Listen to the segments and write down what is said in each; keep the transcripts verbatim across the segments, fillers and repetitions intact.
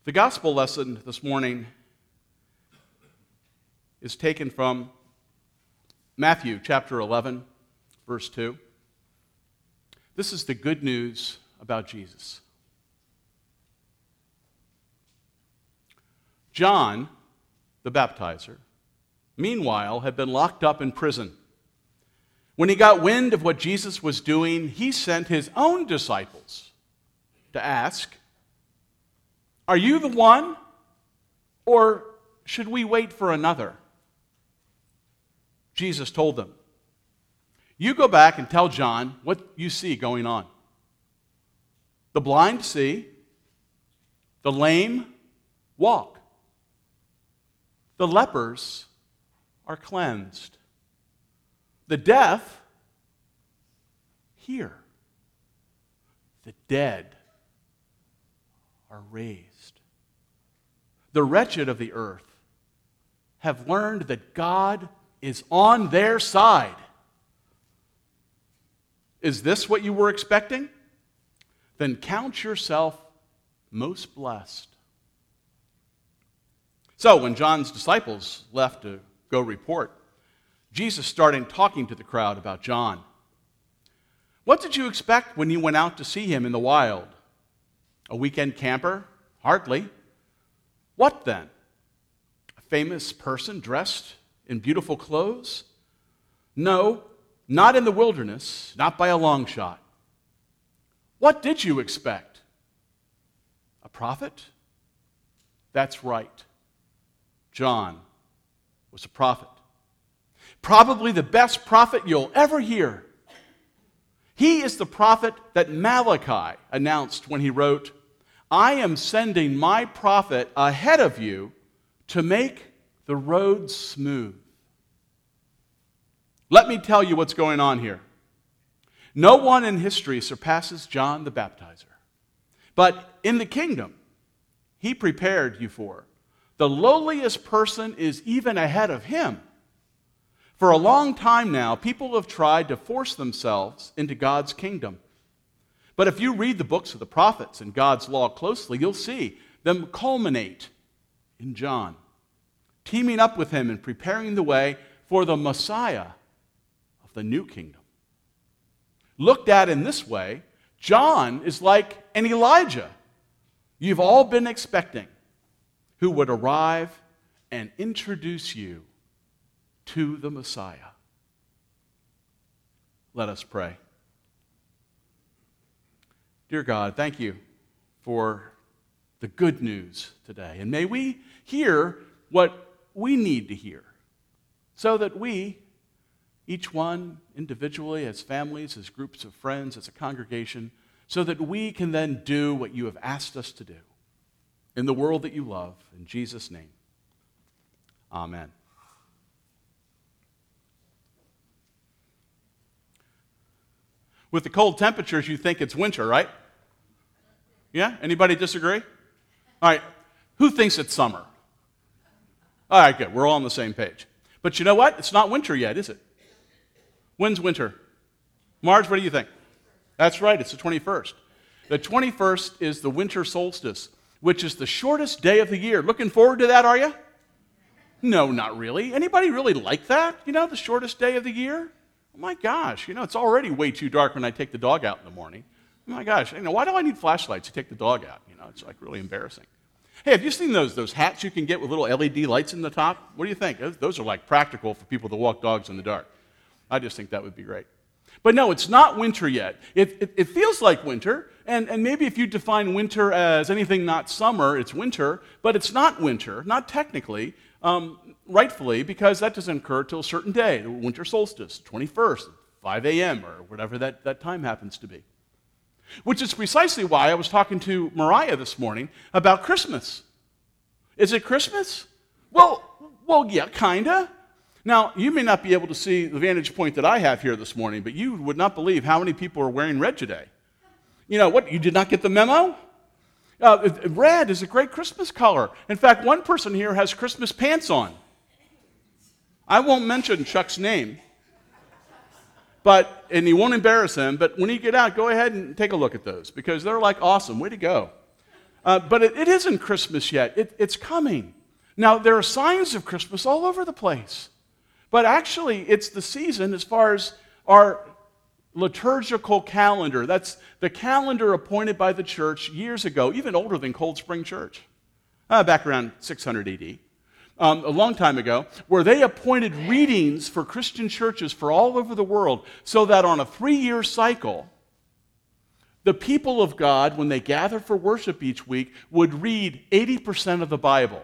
The gospel lesson this morning is taken from Matthew chapter eleven, verse two. This is the good news about Jesus. John, the baptizer, meanwhile had been locked up in prison. When he got wind of what Jesus was doing, he sent his own disciples to ask, "Are you the one, or should we wait for another?" Jesus told them, "You go back and tell John what you see going on. The blind see, the lame walk, the lepers are cleansed, the deaf hear, the dead are raised. The wretched of the earth have learned that God is on their side." Is this what you were expecting? Then count yourself most blessed. So when John's disciples left to go report, Jesus started talking to the crowd about John. "What did you expect when you went out to see him in the wild? A weekend camper? Hardly. What then? A famous person dressed in beautiful clothes? No, not in the wilderness, not by a long shot. What did you expect? A prophet? That's right. John was a prophet. Probably the best prophet you'll ever hear. He is the prophet that Malachi announced when he wrote, 'I am sending my prophet ahead of you to make the road smooth.' Let me tell you what's going on here. No one in history surpasses John the Baptizer. But in the kingdom, he prepared you for. The lowliest person is even ahead of him. For a long time now, people have tried to force themselves into God's kingdom. But if you read the books of the prophets and God's law closely, you'll see them culminate in John, teaming up with him and preparing the way for the Messiah of the new kingdom. Looked at in this way, John is like an Elijah you've all been expecting, who would arrive and introduce you to the Messiah." Let us pray. Dear God, thank you for the good news today. And may we hear what we need to hear so that we, each one individually, as families, as groups of friends, as a congregation, so that we can then do what you have asked us to do in the world that you love. In Jesus' name, amen. With the cold temperatures, you think it's winter, right? Yeah? Anybody disagree? All right. Who thinks it's summer? All right, good. We're all on the same page. But you know what? It's not winter yet, is it? When's winter? Marge, what do you think? That's right. It's the twenty-first. The twenty-first is the winter solstice, which is the shortest day of the year. Looking forward to that, are you? No, not really. Anybody really like that? You know, the shortest day of the year? Oh my gosh, you know, it's already way too dark when I take the dog out in the morning. Oh my gosh, you know, why do I need flashlights to take the dog out? You know, it's like really embarrassing. Hey, have you seen those those hats you can get with little L E D lights in the top? What do you think? Those, those are like practical for people that walk dogs in the dark. I just think that would be great. But no, it's not winter yet. It, it, it feels like winter, and, and maybe if you define winter as anything not summer, it's winter, but it's not winter, not technically, um, rightfully, because that doesn't occur till a certain day, the winter solstice, twenty-first, five a.m., or whatever that, that time happens to be. Which is precisely why I was talking to Mariah this morning about Christmas. Is it Christmas? Well, well, yeah, kinda. Now, you may not be able to see the vantage point that I have here this morning, but you would not believe how many people are wearing red today. You know what, you did not get the memo? Uh, red is a great Christmas color. In fact, one person here has Christmas pants on. I won't mention Chuck's name, but and he won't embarrass him, but when you get out, go ahead and take a look at those, because they're like awesome. Way to go. Uh, but it, it isn't Christmas yet. It, it's coming. Now, there are signs of Christmas all over the place. But actually, it's the season as far as our liturgical calendar. That's the calendar appointed by the church years ago, even older than Cold Spring Church, uh, back around six hundred A D, um, a long time ago, where they appointed readings for Christian churches for all over the world so that on a three-year cycle, the people of God, when they gather for worship each week, would read eighty percent of the Bible.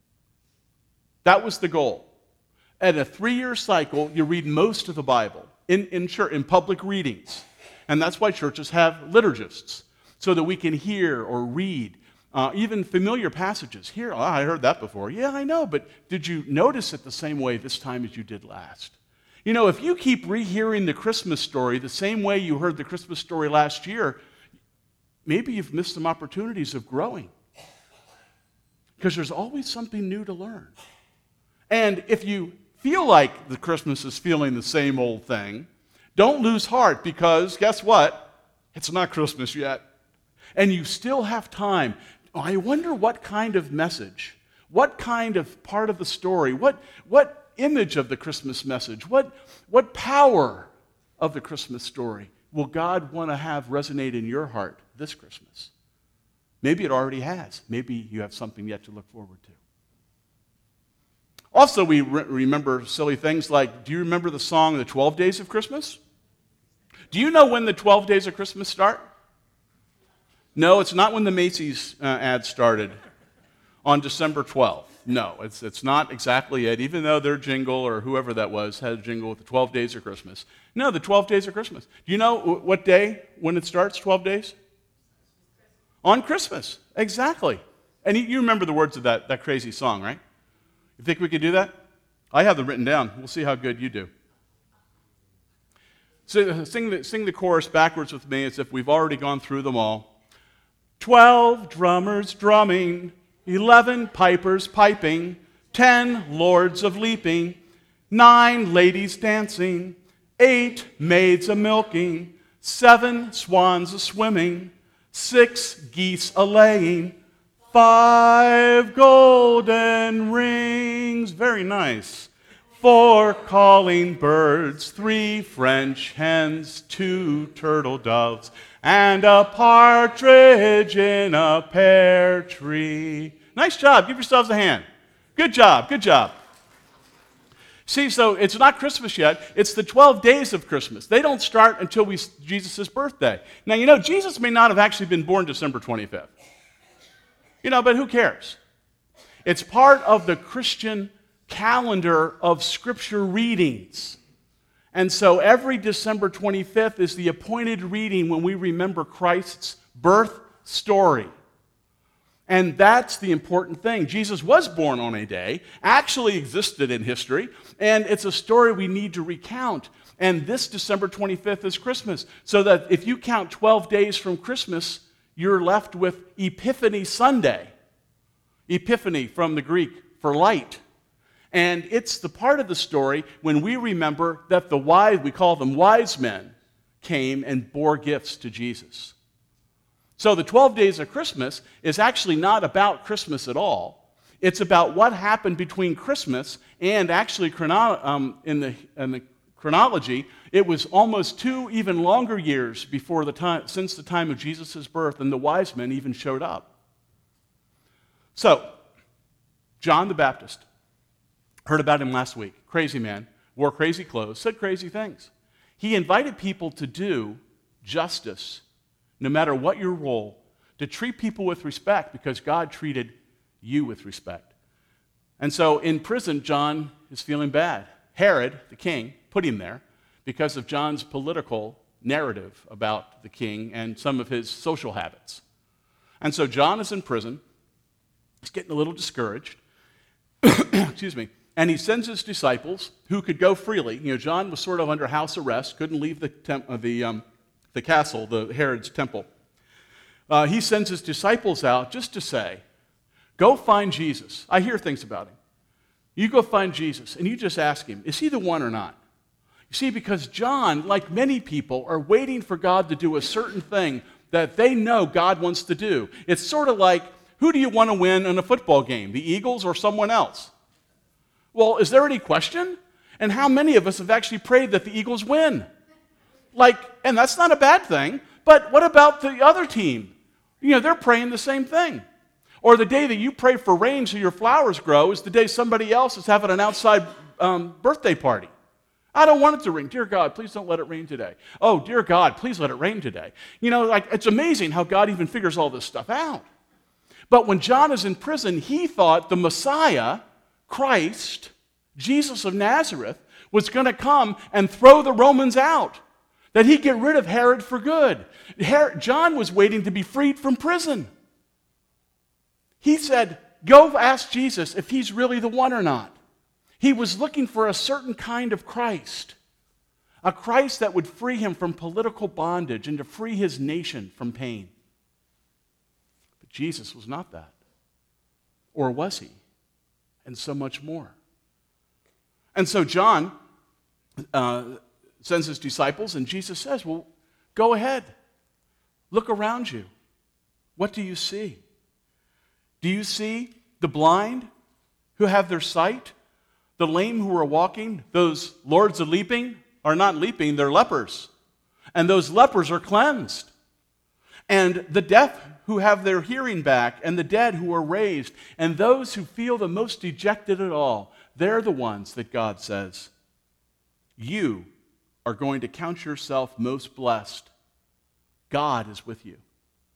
That was the goal. At a three-year cycle, you read most of the Bible in, in, church, in public readings. And that's why churches have liturgists, so that we can hear or read uh, even familiar passages. Here, oh, I heard that before. Yeah, I know, but did you notice it the same way this time as you did last? You know, if you keep rehearing the Christmas story the same way you heard the Christmas story last year, maybe you've missed some opportunities of growing. Because there's always something new to learn. And if you feel like the Christmas is feeling the same old thing, don't lose heart, because guess what? It's not Christmas yet. And you still have time. I wonder what kind of message, what kind of part of the story, what, what image of the Christmas message, what, what power of the Christmas story will God want to have resonate in your heart this Christmas? Maybe it already has. Maybe you have something yet to look forward to. Also, we re- remember silly things like, do you remember the song, The twelve Days of Christmas? Do you know when the twelve Days of Christmas start? No, it's not when the Macy's uh, ad started on December twelfth. No, it's, it's not exactly it, even though their jingle, or whoever that was, had a jingle with the twelve Days of Christmas. No, the twelve Days of Christmas. Do you know w- what day when it starts, twelve days? On Christmas, exactly. And you, you remember the words of that, that crazy song, right? You think we could do that? I have them written down. We'll see how good you do. So sing the, sing the chorus backwards with me as if we've already gone through them all. Twelve drummers drumming, eleven pipers piping, ten lords of leaping, nine ladies dancing, eight maids a-milking, seven swans a-swimming, six geese a-laying, five golden rings, very nice, four calling birds, three French hens, two turtle doves, and a partridge in a pear tree. Nice job. Give yourselves a hand. Good job. Good job. See, so it's not Christmas yet. It's the twelve days of Christmas. They don't start until we, Jesus' birthday. Now, you know, Jesus may not have actually been born December twenty-fifth. You know, but who cares? It's part of the Christian calendar of Scripture readings. And so every December twenty-fifth is the appointed reading when we remember Christ's birth story. And that's the important thing. Jesus was born on a day, actually existed in history, and it's a story we need to recount. And this December twenty-fifth is Christmas. So that if you count twelve days from Christmas, you're left with Epiphany Sunday. Epiphany from the Greek for light. And it's the part of the story when we remember that the wise, we call them wise men, came and bore gifts to Jesus. So the twelve days of Christmas is actually not about Christmas at all. It's about what happened between Christmas and actually chrono- um, in, the, in the chronology, it was almost two even longer years before the time, since the time of Jesus' birth, and the wise men even showed up. So, John the Baptist, heard about him last week. Crazy man, wore crazy clothes, said crazy things. He invited people to do justice, no matter what your role, to treat people with respect because God treated you with respect. And so in prison, John is feeling bad. Herod, the king, put him there because of John's political narrative about the king and some of his social habits. And so John is in prison. He's getting a little discouraged. Excuse me. And he sends his disciples, who could go freely. You know, John was sort of under house arrest, couldn't leave the, temp- uh, the, um, the castle, the Herod's temple. Uh, he sends his disciples out just to say, go find Jesus. I hear things about him. You go find Jesus, and you just ask him, is he the one or not? You see, because John, like many people, are waiting for God to do a certain thing that they know God wants to do. It's sort of like, who do you want to win in a football game, the Eagles or someone else? Well, is there any question? And how many of us have actually prayed that the Eagles win? Like, and that's not a bad thing, but what about the other team? You know, they're praying the same thing. Or the day that you pray for rain so your flowers grow is the day somebody else is having an outside um, birthday party. I don't want it to rain. Dear God, please don't let it rain today. Oh, dear God, please let it rain today. You know, like, it's amazing how God even figures all this stuff out. But when John is in prison, he thought the Messiah, Christ, Jesus of Nazareth, was going to come and throw the Romans out, that he'd get rid of Herod for good. Herod, John was waiting to be freed from prison. He said, go ask Jesus if he's really the one or not. He was looking for a certain kind of Christ, a Christ that would free him from political bondage and to free his nation from pain. But Jesus was not that. Or was he? And so much more. And so John uh, sends his disciples, and Jesus says, well, go ahead. Look around you. What do you see? Do you see the blind who have their sight? The lame who are walking? Those lords of leaping are not leaping, they're lepers. And those lepers are cleansed. And the deaf who have their hearing back, and the dead who are raised, and those who feel the most dejected at all, they're the ones that God says, you are going to count yourself most blessed. God is with you.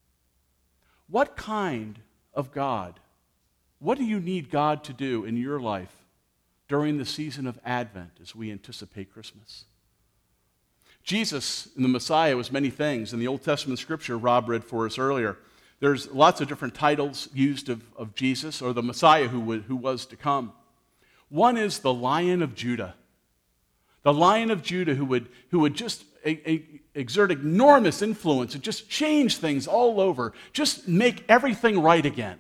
What kind of God? What do you need God to do in your life during the season of Advent as we anticipate Christmas? Jesus, and the Messiah, was many things. In the Old Testament scripture Rob read for us earlier, there's lots of different titles used of, of Jesus, or the Messiah who, would, who was to come. One is the Lion of Judah. The Lion of Judah who would, who would just a, a, exert enormous influence and just change things all over, just make everything right again.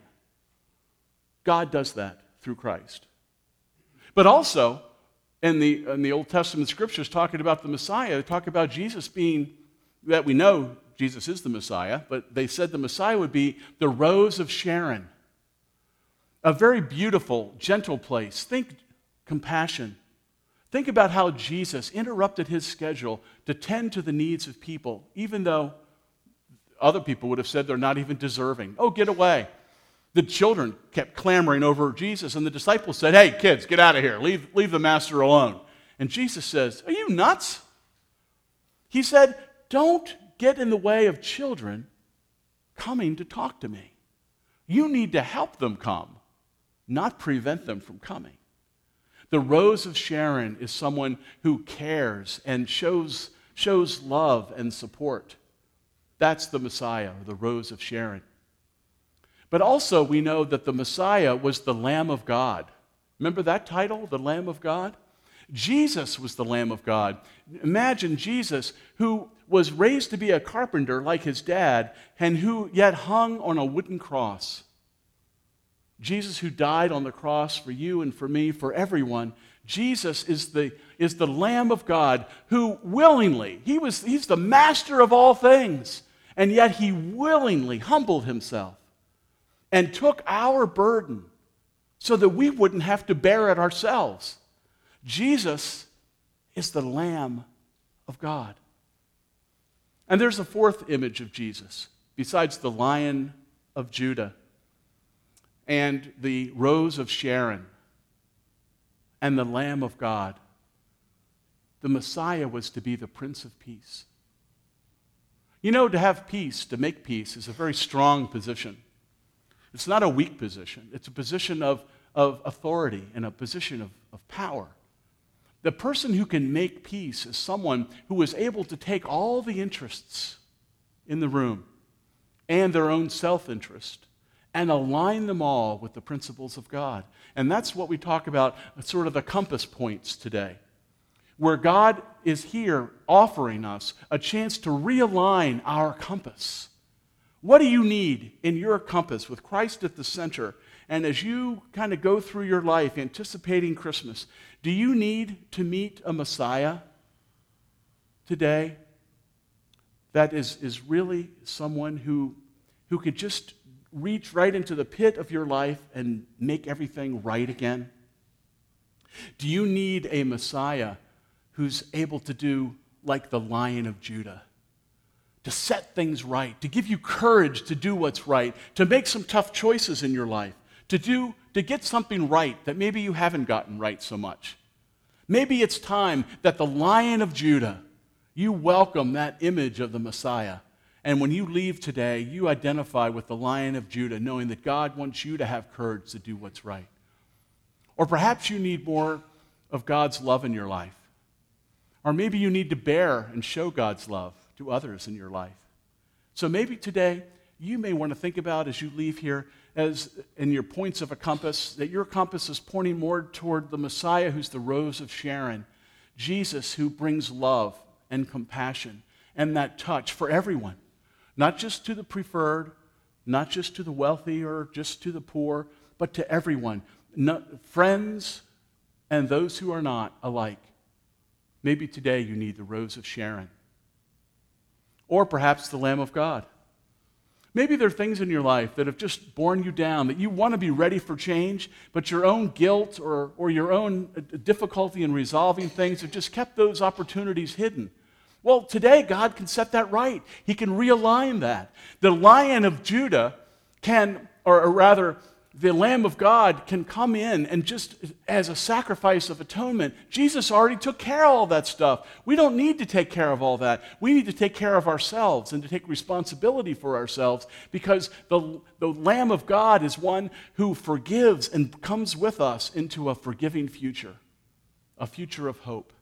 God does that through Christ. But also, in the, in the Old Testament scriptures talking about the Messiah, they talk about Jesus being, that we know Jesus is the Messiah, but they said the Messiah would be the Rose of Sharon. A very beautiful, gentle place. Think compassion. Think about how Jesus interrupted his schedule to tend to the needs of people, even though other people would have said they're not even deserving. Oh, get away. The children kept clamoring over Jesus, and the disciples said, hey, kids, get out of here. Leave, leave the master alone. And Jesus says, are you nuts? He said, don't get in the way of children coming to talk to me. You need to help them come, not prevent them from coming. The Rose of Sharon is someone who cares and shows, shows love and support. That's the Messiah, or the Rose of Sharon. But also we know that the Messiah was the Lamb of God. Remember that title, the Lamb of God? Jesus was the Lamb of God. Imagine Jesus, who was raised to be a carpenter like his dad, and who yet hung on a wooden cross. Jesus, who died on the cross for you and for me, for everyone. Jesus is the, is the Lamb of God who willingly, he was, he's the master of all things, and yet he willingly humbled himself and took our burden so that we wouldn't have to bear it ourselves. Jesus is the Lamb of God. And there's a fourth image of Jesus, besides the Lion of Judah and the Rose of Sharon and the Lamb of God. The Messiah was to be the Prince of Peace. You know, to have peace, to make peace, is a very strong position. It's not a weak position. It's a position of, of authority and a position of, of power. The person who can make peace is someone who is able to take all the interests in the room and their own self-interest and align them all with the principles of God. And that's what we talk about, sort of the compass points today, where God is here offering us a chance to realign our compass. What do you need in your compass with Christ at the center? And as you kind of go through your life anticipating Christmas, do you need to meet a Messiah today? that is, is really someone who, who could just reach right into the pit of your life and make everything right again? Do you need a Messiah who's able to do like the Lion of Judah, to set things right, to give you courage to do what's right, to make some tough choices in your life, to do to get something right that maybe you haven't gotten right so much? Maybe it's time that the Lion of Judah, you welcome that image of the Messiah. And when you leave today, you identify with the Lion of Judah, knowing that God wants you to have courage to do what's right. Or perhaps you need more of God's love in your life. Or maybe you need to bear and show God's love to others in your life. So maybe today you may want to think about, as you leave here, as in your points of a compass, that your compass is pointing more toward the Messiah who's the Rose of Sharon, Jesus who brings love and compassion and that touch for everyone, not just to the preferred, not just to the wealthy or just to the poor, but to everyone, no, friends and those who are not alike. Maybe today you need the Rose of Sharon, or perhaps the Lamb of God. Maybe there are things in your life that have just borne you down, that you want to be ready for change, but your own guilt or, or your own difficulty in resolving things have just kept those opportunities hidden. Well, today God can set that right. He can realign that. The Lion of Judah can, or, or rather, the Lamb of God can come in and just as a sacrifice of atonement, Jesus already took care of all that stuff. We don't need to take care of all that. We need to take care of ourselves and to take responsibility for ourselves, because the, the Lamb of God is one who forgives and comes with us into a forgiving future, a future of hope.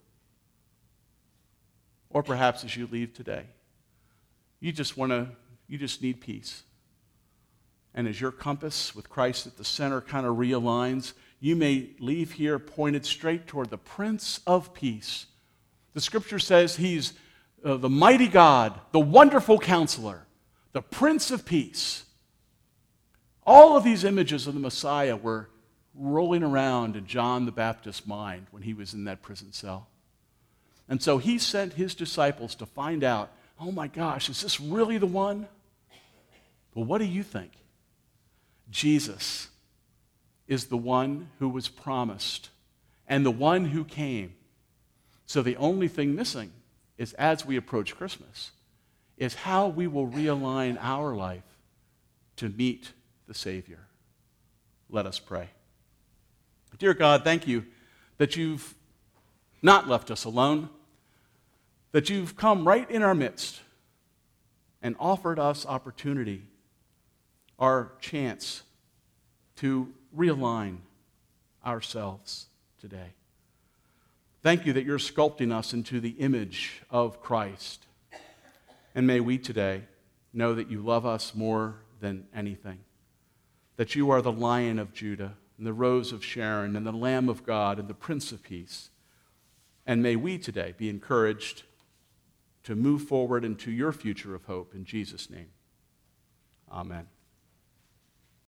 Or perhaps as you leave today, you just want to, you just need peace. And as your compass with Christ at the center kind of realigns, you may leave here pointed straight toward the Prince of Peace. The Scripture says he's uh, the mighty God, the wonderful Counselor, the Prince of Peace. All of these images of the Messiah were rolling around in John the Baptist's mind when he was in that prison cell. And so he sent his disciples to find out, oh my gosh, is this really the one? Well, what do you think? Jesus is the one who was promised and the one who came. So the only thing missing is, as we approach Christmas, is how we will realign our life to meet the Savior. Let us pray. Dear God, thank you that you've not left us alone, that you've come right in our midst and offered us opportunity, our chance to realign ourselves today. Thank you that you're sculpting us into the image of Christ. And may we today know that you love us more than anything, that you are the Lion of Judah and the Rose of Sharon and the Lamb of God and the Prince of Peace. And may we today be encouraged to move forward into your future of hope. In Jesus' name, amen.